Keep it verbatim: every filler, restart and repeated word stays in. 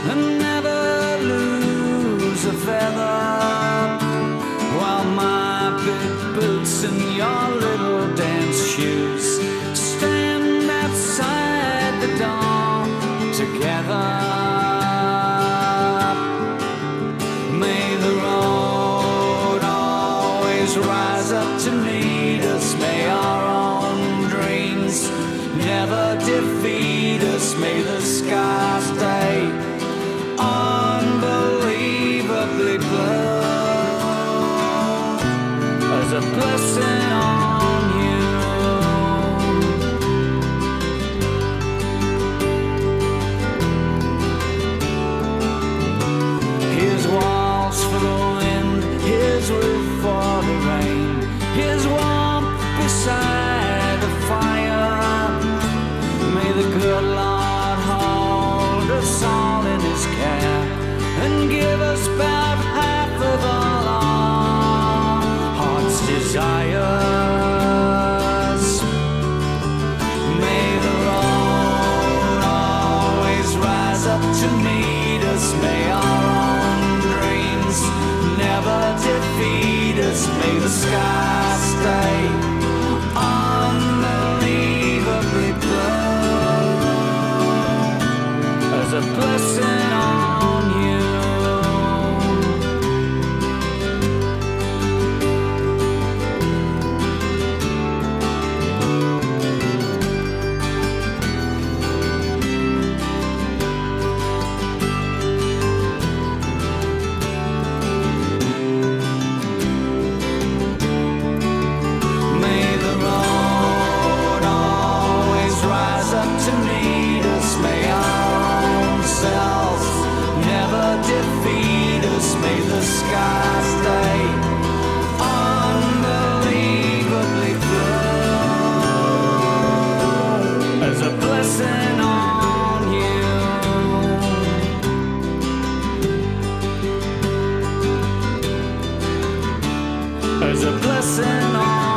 and never lose a feather, while my big boots and your little dance shoes stand outside the door together. May the road always rise up to meet us. May our own dreams never defeat us. May the sky stay unbelievably blue as a blessing on you. Here's walls for the wind, here's roof for the rain, here's warmth beside the fire. May the good Lord hold us all in his care and give us about half of all our heart's desires. May the road always rise up to meet us. May our own dreams never defeat us. May the sky stay unbelievably blue as a blessing on you. May the road always rise up to meet us. May our own selves never defeat us. May the sky stay unbelievably blue as a blessing on you. As a blessing on